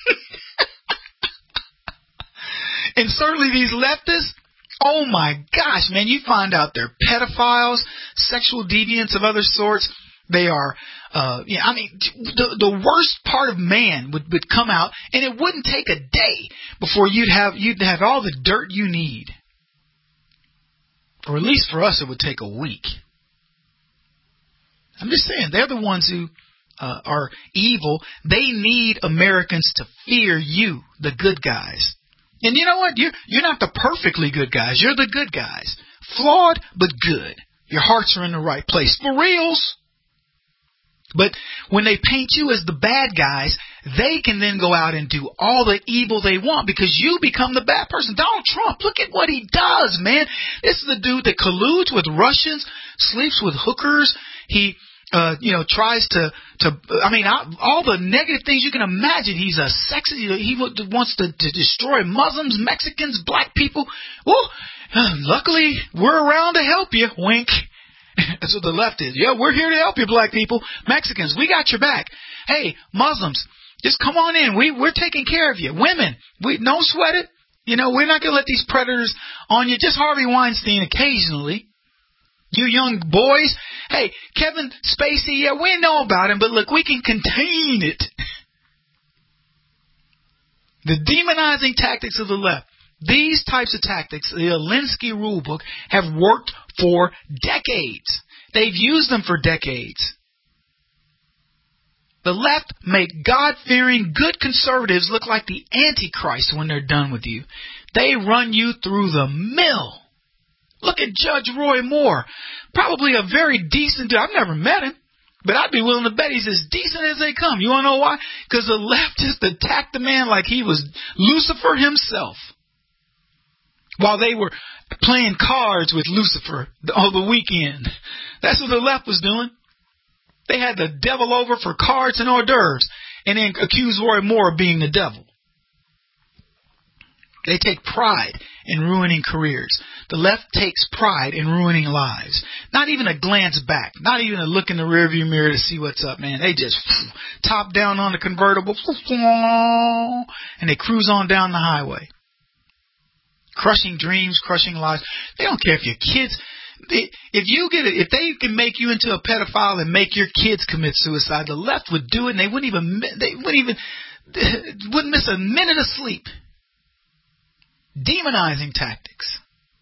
And certainly these leftists, oh my gosh, man, you find out they're pedophiles, sexual deviants of other sorts. They are, uh, yeah, I mean, the the worst part of man would, would come out, and it wouldn't take a day before you'd have you'd have all the dirt you need. Or at least for us, it would take a week. I'm just saying, they're the ones who uh, are evil. They need Americans to fear you, the good guys. And you know what? You're, you're not the perfectly good guys. You're the good guys. Flawed, but good. Your hearts are in the right place. For reals. But when they paint you as the bad guys, they can then go out and do all the evil they want because you become the bad person. Donald Trump, look at what he does, man. This is the dude that colludes with Russians, sleeps with hookers. He, uh, you know, tries to, to, I mean, all the negative things you can imagine. He's a sexist. He wants to, to destroy Muslims, Mexicans, black people. Well, luckily, we're around to help you. Wink. That's what the left is. Yeah, we're here to help you, black people. Mexicans, we got your back. Hey, Muslims, just come on in. We, we're taking care of you. Women, we don't sweat it. You know, we're not going to let these predators on you. Just Harvey Weinstein occasionally. You young boys, hey, Kevin Spacey, yeah, we know about him, but look, we can contain it. The demonizing tactics of the left. These types of tactics, the Alinsky rulebook, have worked for decades. They've used them for decades. The left make God-fearing, good conservatives look like the Antichrist when they're done with you. They run you through the mill. Look at Judge Roy Moore. Probably a very decent dude. I've never met him. But I'd be willing to bet he's as decent as they come. You want to know why? Because the left just attacked the man like he was Lucifer himself. While they were playing cards with Lucifer over the weekend. That's what the left was doing. They had the devil over for cards and hors d'oeuvres and then accused Roy Moore of being the devil. They take pride in ruining careers. The left takes pride in ruining lives. Not even a glance back. Not even a look in the rearview mirror to see what's up, man. They just top down on the convertible and they cruise on down the highway. Crushing dreams, crushing lives. They don't care if your kids... If you get it, if they can make you into a pedophile and make your kids commit suicide, the left would do it, and they wouldn't even they wouldn't even wouldn't miss a minute of sleep. Demonizing tactics,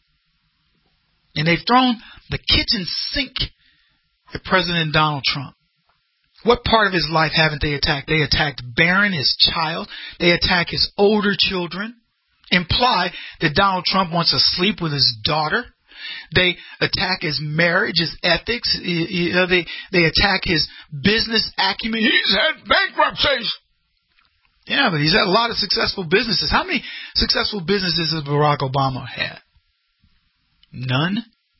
and they've thrown the kitchen sink at President Donald Trump. What part of his life haven't they attacked? They attacked Barron, his child. They attack his older children. Imply that Donald Trump wants to sleep with his daughter. They attack his marriage, his ethics. You know, they, they attack his business acumen. He's had bankruptcies. Yeah, but he's had a lot of successful businesses. How many successful businesses has Barack Obama had? None.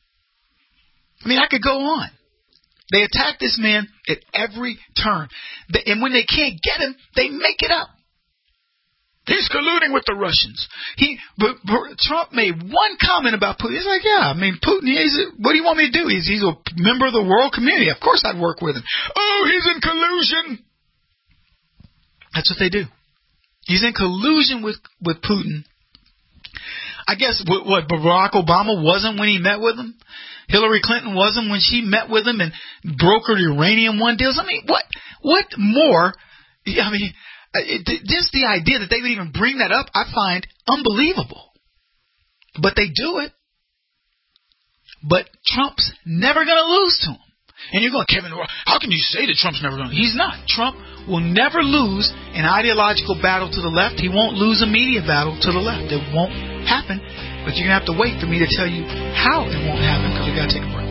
I mean, I could go on. They attack this man at every turn. And when they can't get him, they make it up. He's colluding with the Russians. He, but, but Trump made one comment about Putin. He's like, yeah, I mean, Putin, he's a, what do you want me to do? He's, he's a member of the world community. Of course I'd work with him. Oh, he's in collusion. That's what they do. He's in collusion with, with Putin. I guess what, what Barack Obama wasn't when he met with him. Hillary Clinton wasn't when she met with him and brokered uranium one deals. I mean, what, what more? I mean, It, just the idea that they would even bring that up, I find unbelievable. But they do it. But Trump's never going to lose to him. And you're going, Kevin, how can you say that Trump's never going to lose? He's not. Trump will never lose an ideological battle to the left. He won't lose a media battle to the left. It won't happen. But you're going to have to wait for me to tell you how it won't happen, because we've got to take a break.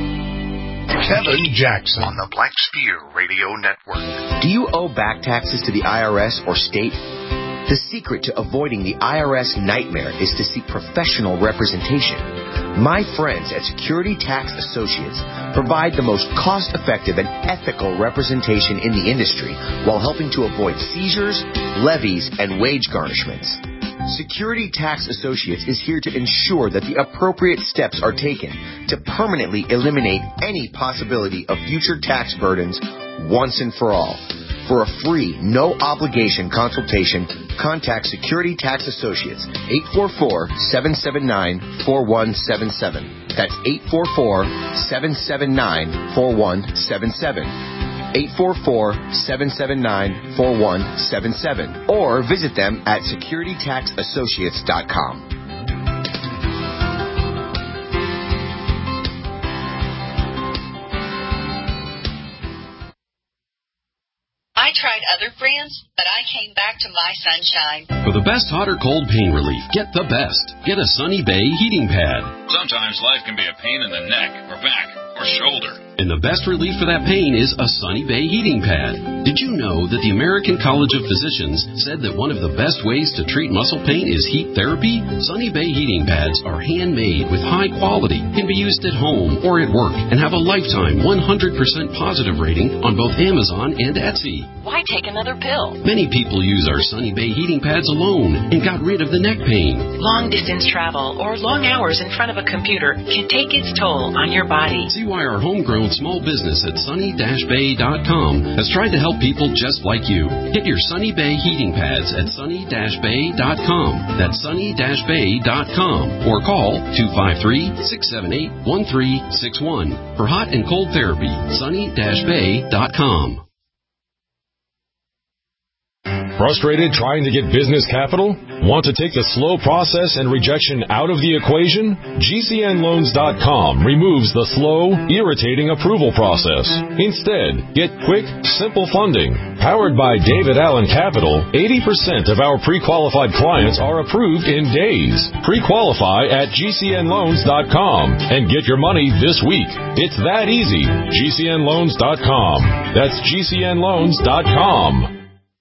Kevin Jackson on the Black Sphere Radio Network. Do you owe back taxes to the I R S or state? The secret to avoiding the I R S nightmare is to seek professional representation. My friends at Security Tax Associates provide the most cost-effective and ethical representation in the industry while helping to avoid seizures, levies, and wage garnishments. Security Tax Associates is here to ensure that the appropriate steps are taken to permanently eliminate any possibility of future tax burdens once and for all. For a free, no-obligation consultation, contact Security Tax Associates, eight four four, seven seven nine, four one seven seven. That's eight four four, seven seven nine, four one seven seven. eight four four, seven seven nine, four one seven seven, or visit them at security tax associates dot com. I tried other brands, but I came back to My Sunshine. For the best hot or cold pain relief, get the best. Get a Sunny Bay heating pad. Sometimes life can be a pain in the neck or back or shoulder. And the best relief for that pain is a Sunny Bay heating pad. Did you know that the American College of Physicians said that one of the best ways to treat muscle pain is heat therapy? Sunny Bay heating pads are handmade with high quality, can be used at home or at work, and have a lifetime one hundred percent positive rating on both Amazon and Etsy. Why take another pill? Many people use our Sunny Bay heating pads alone and got rid of the neck pain. Long distance travel or long hours in front of a computer can take its toll on your body. See why our homegrown small business at sunny dash bay dot com has tried to help people just like you. Get your Sunny Bay heating pads at sunny dash bay dot com. That's sunny dash bay dot com. Or call two five three, six seven eight, one three six one. For hot and cold therapy, sunny dash bay dot com. Frustrated trying to get business capital? Want to take the slow process and rejection out of the equation? G C N loans dot com removes the slow, irritating approval process. Instead, get quick, simple funding. Powered by David Allen Capital, eighty percent of our pre-qualified clients are approved in days. Pre-qualify at G C N loans dot com and get your money this week. It's that easy. G C N loans dot com. That's G C N loans dot com.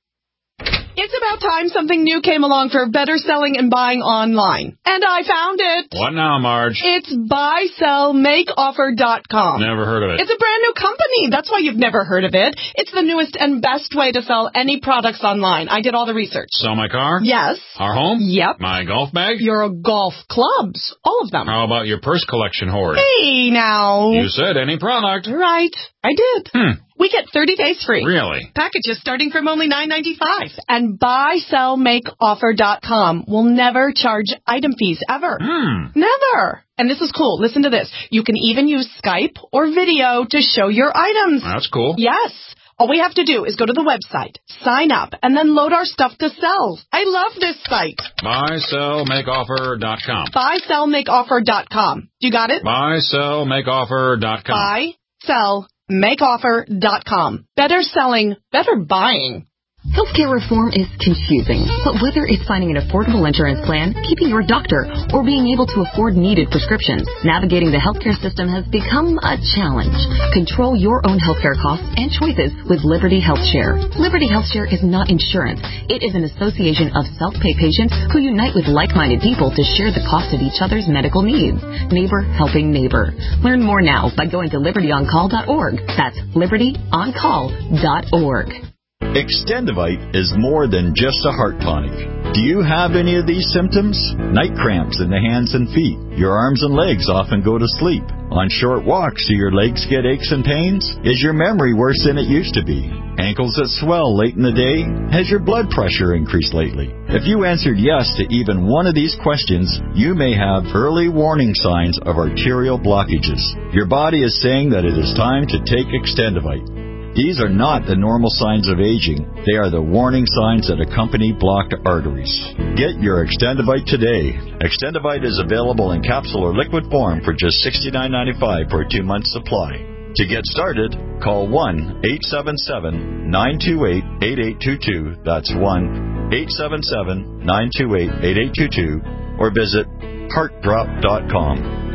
It's about time something new came along for better selling and buying online. And I found it. What now, Marge? It's buy sell make offer dot com. Never heard of it. It's a brand new company. That's why you've never heard of it. It's the newest and best way to sell any products online. I did all the research. Sell my car? Yes. Our home? Yep. My golf bag? Your golf clubs. All of them. How about your purse collection hoard? Hey, now. You said any product. Right. I did. Hmm. We get thirty days free. Really? Packages starting from only nine ninety-five. And buy sell make offer dot com will never charge item fees ever. Hmm. Never. And this is cool. Listen to this. You can even use Skype or video to show your items. That's cool. Yes. All we have to do is go to the website, sign up, and then load our stuff to sell. I love this site. buy sell make offer dot com. buy sell make offer dot com. You got it? buy sell make offer dot com. buy sell make offer dot com. Better selling, better buying. Healthcare reform is confusing, but whether it's finding an affordable insurance plan, keeping your doctor, or being able to afford needed prescriptions, navigating the healthcare system has become a challenge. Control your own healthcare costs and choices with Liberty HealthShare. Liberty HealthShare is not insurance. It is an association of self-pay patients who unite with like-minded people to share the cost of each other's medical needs. Neighbor helping neighbor. Learn more now by going to liberty on call dot org. That's liberty on call dot org. Extendivite is more than just a heart tonic. Do you have any of these symptoms? Night cramps in the hands and feet. Your arms and legs often go to sleep. On short walks, do your legs get aches and pains? Is your memory worse than it used to be? Ankles that swell late in the day? Has your blood pressure increased lately? If you answered yes to even one of these questions, you may have early warning signs of arterial blockages. Your body is saying that it is time to take Extendivite. These are not the normal signs of aging. They are the warning signs that accompany blocked arteries. Get your Extendivite today. Extendivite is available in capsule or liquid form for just sixty-nine ninety-five for a two-month supply. To get started, call one eight seven seven, nine two eight, eight eight two two. That's one eight seven seven, nine two eight, eight eight two two. Or visit heart drop dot com.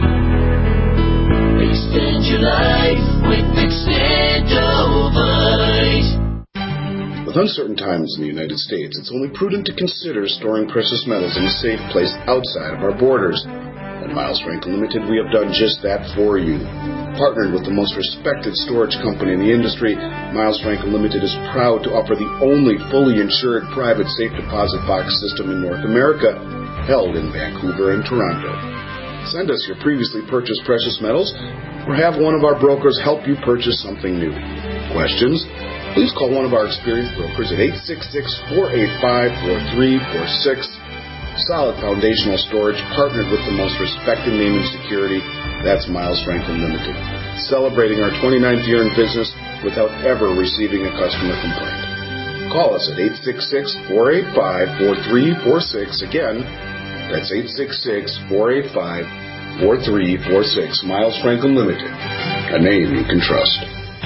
Extend your life with Extendivite. With uncertain times in the United States, it's only prudent to consider storing precious metals in a safe place outside of our borders. At Miles Franklin Limited, we have done just that for you. Partnered with the most respected storage company in the industry, Miles Franklin Limited is proud to offer the only fully insured private safe deposit box system in North America, held in Vancouver and Toronto. Send us your previously purchased precious metals, or have one of our brokers help you purchase something new. Questions? Please call one of our experienced brokers at eight six six, four eight five, four three four six. Solid foundational storage partnered with the most respected name in security. That's Miles Franklin Limited. Celebrating our twenty-ninth year in business without ever receiving a customer complaint. Call us at eight six six, four eight five, four three four six. Again, that's eight six six, four eight five, four three four six. Miles Franklin Limited, a name you can trust.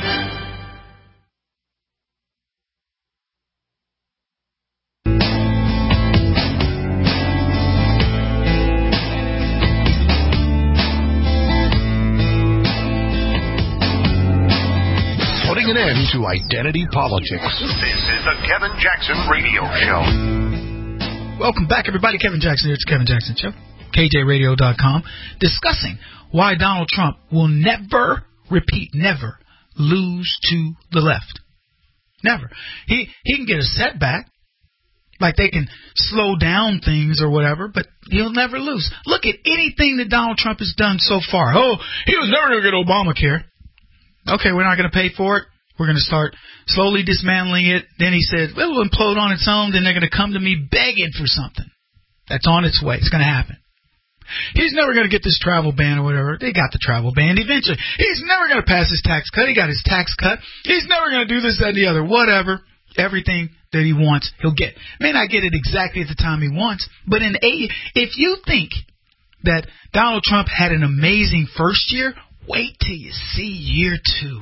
Putting an end to identity politics. This is the Kevin Jackson Radio Show. Welcome back, everybody. Kevin Jackson here. It's the Kevin Jackson Show. K J radio dot com. Discussing why Donald Trump will never, repeat, never lose to the left. Never. He he can get a setback. Like they can slow down things or whatever, but he'll never lose. Look at anything that Donald Trump has done so far. Oh, he was never going to get Obamacare. Okay, we're not going to pay for it. We're going to start slowly dismantling it. Then he said, well, it will implode on its own. Then they're going to come to me begging for something. That's on its way. It's going to happen. He's never going to get this travel ban or whatever. They got the travel ban eventually. He's never going to pass his tax cut. He got his tax cut. He's never going to do this, that, and the other. Whatever. everything that he wants, he'll get. May not get it exactly at the time he wants, but in eight, if you think that Donald Trump had an amazing first year, wait till you see year two.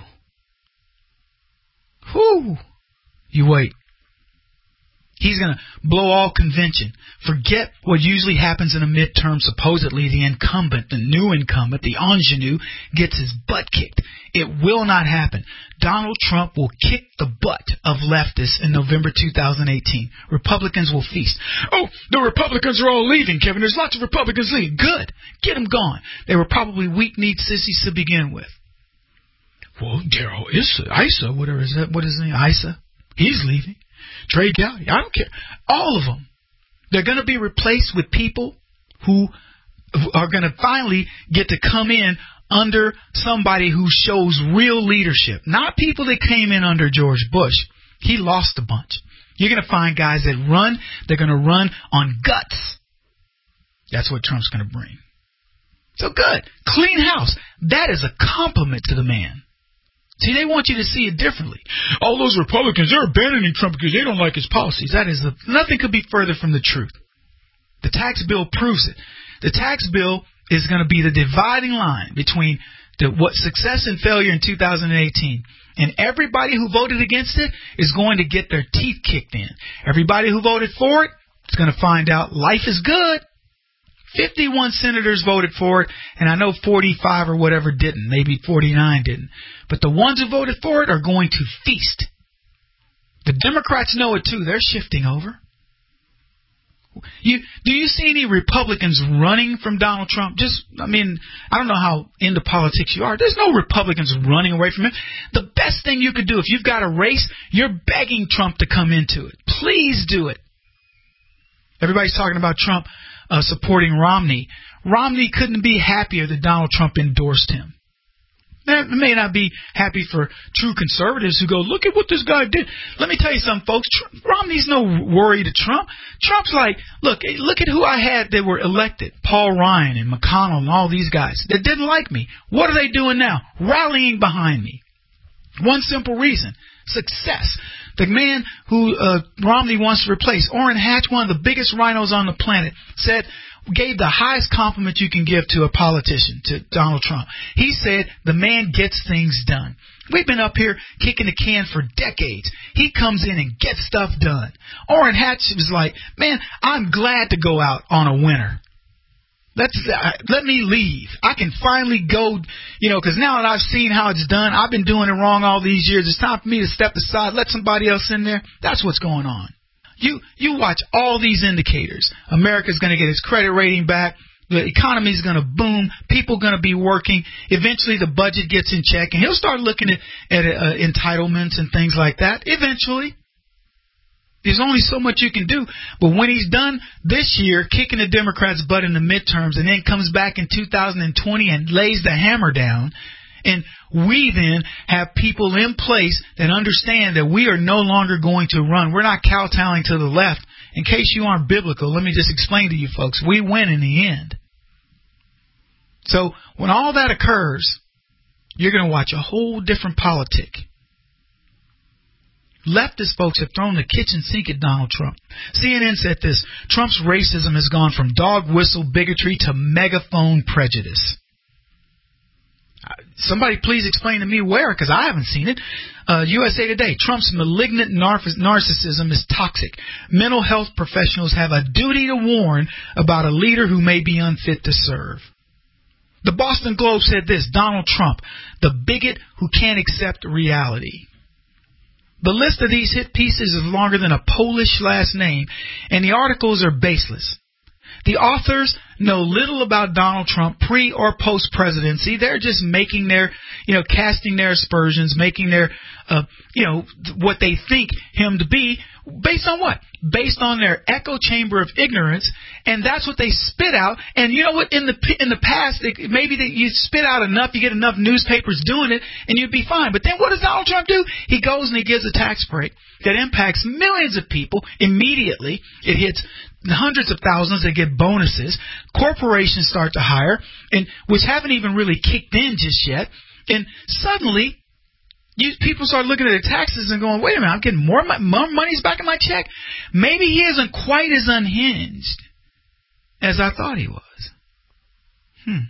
Whew. You wait. He's going to blow all convention. Forget what usually happens in a midterm. Supposedly the incumbent, the new incumbent, the ingenue, gets his butt kicked. It will not happen. Donald Trump will kick the butt of leftists in November two thousand eighteen. Republicans will feast. Oh, the Republicans are all leaving, Kevin. There's lots of Republicans leaving. Good. Get them gone. They were probably weak-kneed sissies to begin with. Well, Daryl Issa, Issa, whatever is that? What is his name? Issa? He's leaving. Trey Gowdy, I don't care. All of them. They're going to be replaced with people who are going to finally get to come in under somebody who shows real leadership. Not people that came in under George Bush. He lost a bunch. You're going to find guys that run. They're going to run on guts. That's what Trump's going to bring. So good. Clean house. That is a compliment to the man. See, they want you to see it differently. All those Republicans, they're abandoning Trump because they don't like his policies. That is, a, nothing could be further from the truth. The tax bill proves it. The tax bill is going to be the dividing line between the, what success and failure in two thousand eighteen. And everybody who voted against it is going to get their teeth kicked in. Everybody who voted for it is going to find out life is good. fifty-one senators voted for it, and I know forty-five or whatever didn't. Maybe forty-nine didn't. But the ones who voted for it are going to feast. The Democrats know it too. They're shifting over. You do you see any Republicans running from Donald Trump? Just, I mean, I don't know how into politics you are. There's no Republicans running away from him. The best thing you could do, if you've got a race, you're begging Trump to come into it. Please do it. Everybody's talking about Trump uh, supporting Romney. Romney couldn't be happier that Donald Trump endorsed him. That may not be happy for true conservatives who go, look at what this guy did. Let me tell you something, folks. Trump, Romney's no worry to Trump. Trump's like, look, look at who I had that were elected. Paul Ryan and McConnell and all these guys that didn't like me. What are they doing now? Rallying behind me. One simple reason. Success. The man who uh, Romney wants to replace, Orrin Hatch, one of the biggest rhinos on the planet, said, gave the highest compliment you can give to a politician, to Donald Trump. He said, the man gets things done. We've been up here kicking the can for decades. He comes in and gets stuff done. Orrin Hatch was like, man, I'm glad to go out on a winner. Let's, uh, let me leave. I can finally go, you know, because now that I've seen how it's done, I've been doing it wrong all these years. It's time for me to step aside, let somebody else in there. That's what's going on. You you watch all these indicators. America's going to get its credit rating back. The economy's going to boom. People are going to be working. Eventually the budget gets in check, and he'll start looking at, at uh, entitlements and things like that. Eventually. There's only so much you can do. But when he's done this year kicking the Democrats' butt in the midterms and then comes back in two thousand twenty and lays the hammer down, and we then have people in place that understand that we are no longer going to run. We're not kowtowing to the left. In case you aren't biblical, let me just explain to you folks. We win in the end. So when all that occurs, you're going to watch a whole different politic. Leftist folks have thrown the kitchen sink at Donald Trump. C N N said this: Trump's racism has gone from dog whistle bigotry to megaphone prejudice. Somebody please explain to me where, because I haven't seen it. Uh, U S A Today, Trump's malignant narcissism is toxic. Mental health professionals have a duty to warn about a leader who may be unfit to serve. The Boston Globe said this: Donald Trump, the bigot who can't accept reality. The list of these hit pieces is longer than a Polish last name, and the articles are baseless. The authors know little about Donald Trump pre or post presidency. They're just making their, you know, casting their aspersions, making their, uh, you know, what they think him to be. Based on what? Based on their echo chamber of ignorance, and that's what they spit out. And you know what? In the in the past, it, maybe that you spit out enough, you get enough newspapers doing it, and you'd be fine. But then what does Donald Trump do? He goes and he gives a tax break that impacts millions of people immediately. It hits hundreds of thousands that get bonuses. Corporations start to hire, and which haven't even really kicked in just yet. And suddenly, You, people start looking at their taxes and going, wait a minute, I'm getting more, more money's back in my check. Maybe he isn't quite as unhinged as I thought he was. Hmm.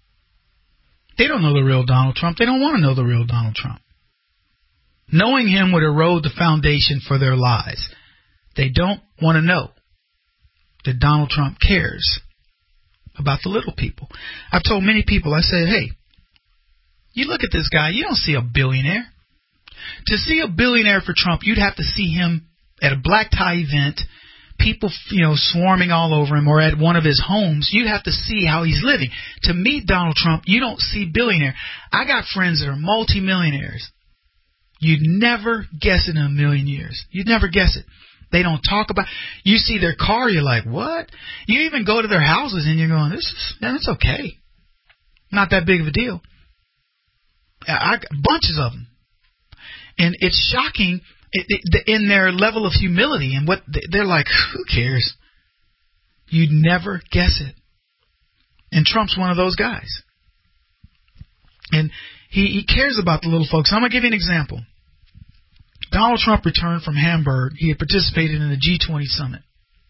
They don't know the real Donald Trump. They don't want to know the real Donald Trump. Knowing him would erode the foundation for their lives. They don't want to know that Donald Trump cares about the little people. I've told many people, I said, hey, you look at this guy, you don't see a billionaire. To see a billionaire for Trump, you'd have to see him at a black tie event, people, you know, swarming all over him, or at one of his homes. You'd have to see how he's living. To meet Donald Trump, you don't see billionaire. I got friends that are multimillionaires. You'd never guess it in a million years. You'd never guess it. They don't talk about. You see their car, you're like, what? You even go to their houses and you're going, this is, yeah, that's okay. Not that big of a deal. I, I bunches of them, and it's shocking it, it, in their level of humility and what they're like. Who cares? You'd never guess it. And Trump's one of those guys, and he, he cares about the little folks. I'm gonna give you an example. Donald Trump returned from Hamburg. He had participated in the G twenty summit.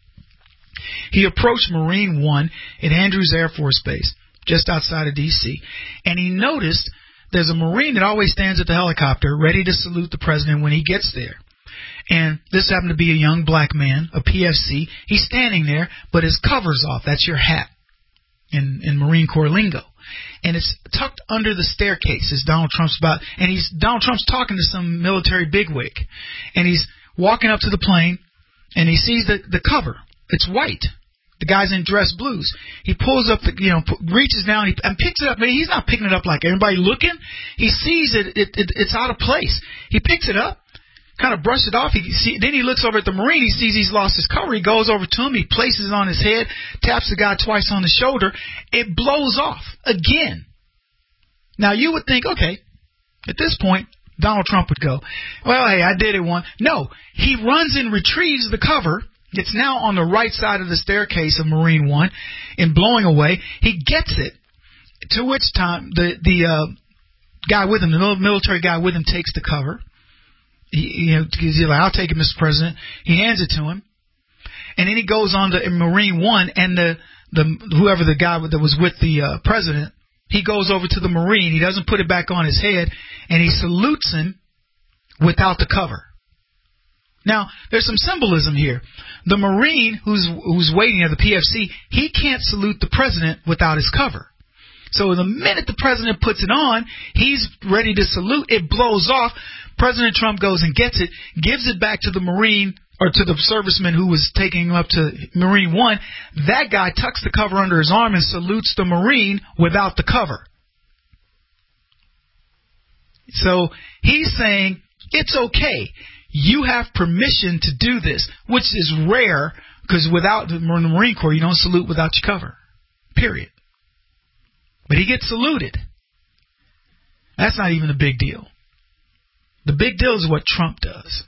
He approached Marine One at Andrews Air Force Base, just outside of D C, and he noticed there's a Marine that always stands at the helicopter ready to salute the president when he gets there. And this happened to be a young black man, a P F C. He's standing there, but his cover's off. That's your hat in, in Marine Corps lingo. And it's tucked under the staircase as Donald Trump's about, and he's Donald Trump's talking to some military bigwig. And he's walking up to the plane, and he sees the, the cover. It's white. The guy's in dress blues. He pulls up, the, you know, reaches down he, and picks it up. I mean, he's not picking it up like everybody looking. He sees it, it, it it's out of place. He picks it up, kind of brushes it off. He see, then he looks over at the Marine. He sees he's lost his cover. He goes over to him. He places it on his head, taps the guy twice on the shoulder. It blows off again. Now, you would think, okay, at this point, Donald Trump would go, well, hey, I did it one. No, he runs and retrieves the cover. It's now on the right side of the staircase of Marine One, and blowing away. He gets it, to which time the the uh, guy with him, the military guy with him, takes the cover. He, you know, he's like, I'll take it, Mister President. He hands it to him, and then he goes on to Marine One, and the the whoever the guy that was with the uh, president, he goes over to the Marine. He doesn't put it back on his head, and he salutes him without the cover. Now, there's some symbolism here. The Marine who's who's waiting at the P F C, he can't salute the president without his cover. So the minute the president puts it on, he's ready to salute. It blows off. President Trump goes and gets it, gives it back to the Marine or to the serviceman who was taking him up to Marine One. That guy tucks the cover under his arm and salutes the Marine without the cover. So he's saying, it's okay. You have permission to do this, which is rare, because without the Marine Corps, you don't salute without your cover, period. But he gets saluted. That's not even a big deal. The big deal is what Trump does.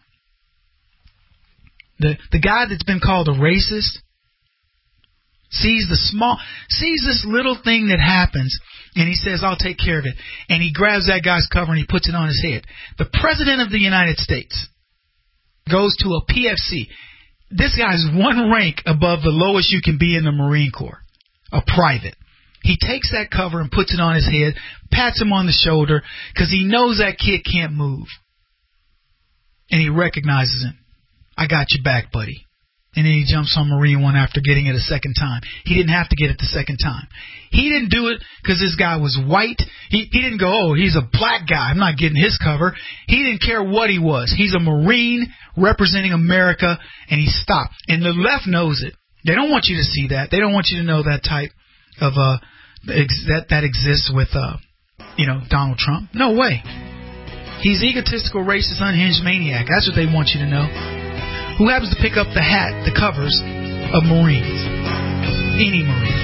The the guy that's been called a racist sees the small, sees this little thing that happens, and he says, I'll take care of it. And he grabs that guy's cover and he puts it on his head. The President of the United States goes to a P F C. This guy's one rank above the lowest you can be in the Marine Corps, a private. He takes that cover and puts it on his head, pats him on the shoulder, because he knows that kid can't move. And he recognizes him. I got your back, buddy. And then he jumps on Marine One after getting it a second time. He didn't have to get it the second time. He didn't do it because this guy was white. He, he didn't go, oh, he's a black guy, I'm not getting his cover. He didn't care what he was. He's a Marine representing America, and he stopped. And the left knows it. They don't want you to see that. They don't want you to know that type of, uh, ex- that, that exists with, uh, you know, Donald Trump. No way. He's egotistical, racist, unhinged maniac. That's what they want you to know. Who happens to pick up the hat, the covers of Marines. Any Marine.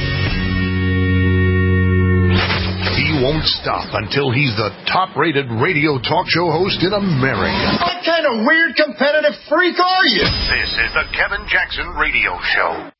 He won't stop until he's the top-rated radio talk show host in America. What kind of weird competitive freak are you? This is the Kevin Jackson Radio Show.